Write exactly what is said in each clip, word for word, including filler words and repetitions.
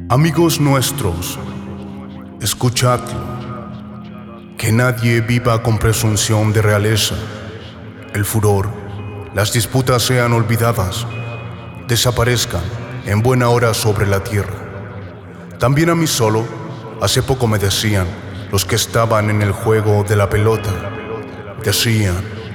Amigos nuestros, escuchadlo, que nadie viva con presunción de realeza. El furor, las disputas sean olvidadas, desaparezcan en buena hora sobre la tierra. También a mí solo, hace poco me decían los que estaban en el juego de la pelota, decían,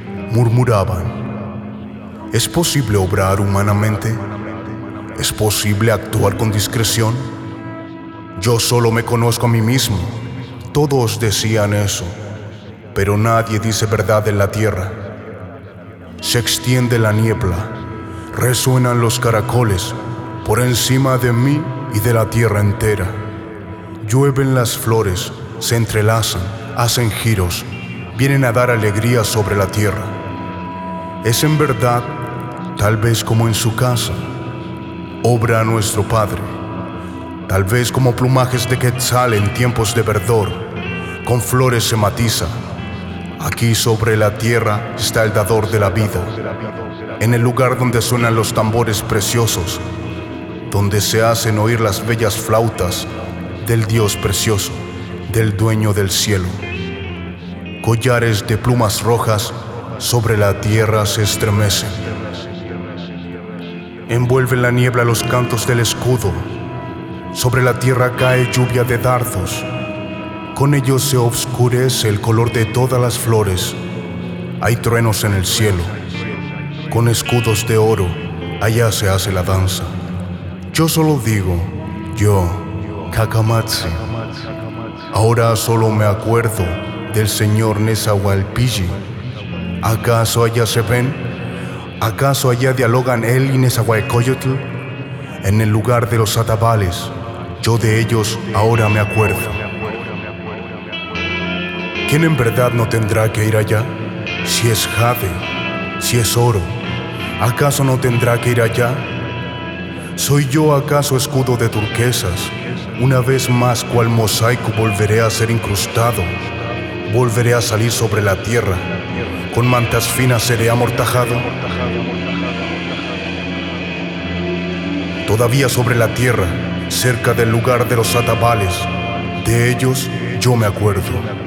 murmuraban, ¿es posible obrar humanamente? ¿Es posible actuar con discreción? Yo solo me conozco a mí mismo. Todos decían eso, pero nadie dice verdad en la tierra. Se extiende la niebla, resuenan los caracoles por encima de mí y de la tierra entera. Llueven las flores, se entrelazan, hacen giros, vienen a dar alegría sobre la tierra. Es en verdad, tal vez como en su casa, obra nuestro Padre, tal vez como plumajes de quetzal en tiempos de verdor, con flores se matiza. Aquí sobre la tierra está el dador de la vida, en el lugar donde suenan los tambores preciosos, donde se hacen oír las bellas flautas del Dios precioso, del dueño del cielo. Collares de plumas rojas sobre la tierra se estremecen. Envuelven la niebla los cantos del escudo. Sobre la tierra cae lluvia de dardos. Con ellos se obscurece el color de todas las flores. Hay truenos en el cielo. Con escudos de oro, allá se hace la danza. Yo solo digo, yo, Kakamatsu. Ahora solo me acuerdo del señor Nezahualpilli. ¿Acaso allá se ven? ¿Acaso allá dialogan él y Nezahualcóyotl? En el lugar de los atabales, yo de ellos ahora me acuerdo. ¿Quién en verdad no tendrá que ir allá? Si es jade, si es oro, ¿acaso no tendrá que ir allá? ¿Soy yo acaso escudo de turquesas? Una vez más cual mosaico volveré a ser incrustado, volveré a salir sobre la tierra, con mantas finas seré amortajado. Todavía sobre la tierra, cerca del lugar de los atabales, de ellos yo me acuerdo.